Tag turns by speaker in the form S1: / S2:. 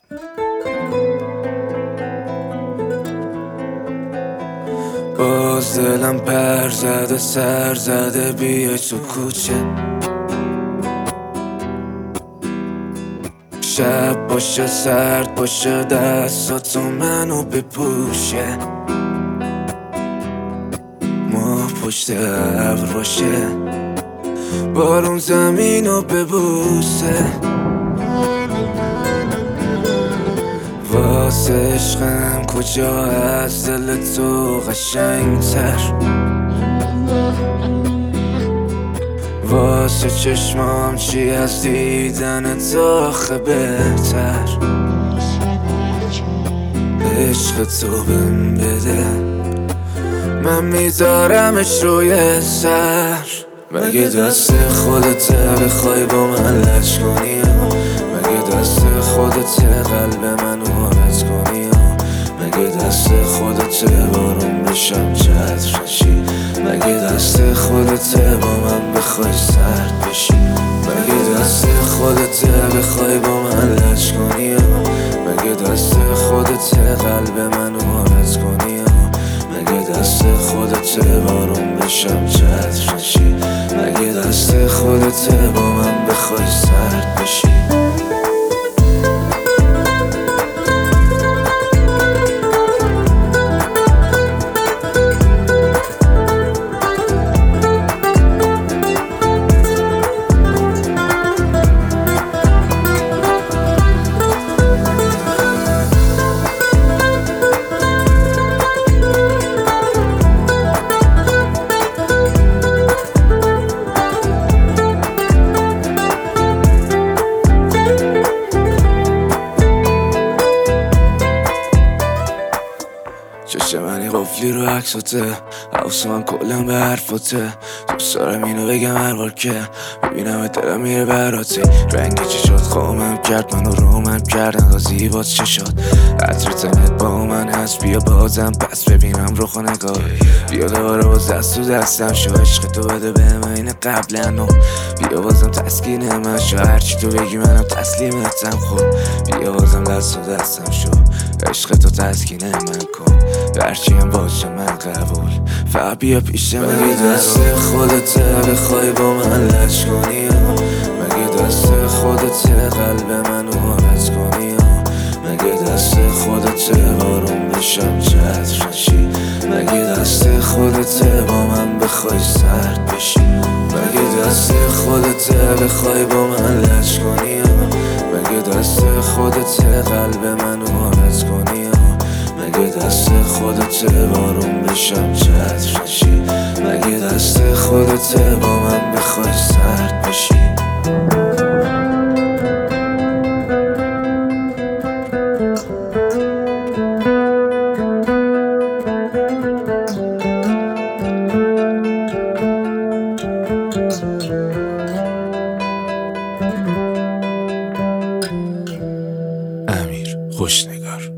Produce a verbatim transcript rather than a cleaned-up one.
S1: باز دلم پر زده سر زده بیای تو کوچه، شب باشه سرد باشه دستاتو منو بپوشه، ماه پشت ابر باشه بارون زمینو ببوسه، واسه عشقم کجا از دل تو قشنگتر، واسه چشمام چی از دیدن تو آخه بهتر، عشق تو بهم بده من میذارمش روی سر. مگه دست خودته بخوای با من لج کنی، مگه دست خودته قلب منو عوض کنی، مگه دست خودته بارون بشم چتر نشی، مگه دست خودته با من بخوای سرد بشی، مگه دست خودته بخوای با من لج کنی، مگه دست خودته قلب منو عوض کنی، مگه دست خودته بارون بشم چتر نشی، مگه دست خودته با من بخوای سرد بشی. چشم منی قفلی رو عکساته، حواس من کلم به حرفاته، دوست دارم اینو بگم هر بار که ببینم دلم میره براتی، رنگ چشات خوامم کرد منو رومم کرد انقدر زیبات چشات، عطر تنت با من هست بیا بازم پس ببینم رخ و نگاه، بیا دوباره باز دست تو دستم شو عشق تو بده بهم این قبلا، بیا بازم تسکین من شو هرچی تو بگی منم تسلیمتم، خب بیا بازم دست تو دستم شو عشق تو تسکین من کن، هرچی هم باشه من قبول فقط بیا پیش من. مگه دست خودته بخوای با من لج کنی، مگه دست خودته قلب منو عوض کنی، مگه دست خودته بارون بشم چتر نشی، مگه دست خودته با من بخوای سرد بشی، مگه دست خودته بخوای با من لج کنی، مگه دست خودته قلب منو عوض کنی، مگه دست خودته بارون بشم چتر نشی، مگه دست خودته با من بخوای سرد بشی. امیر خوشنگار.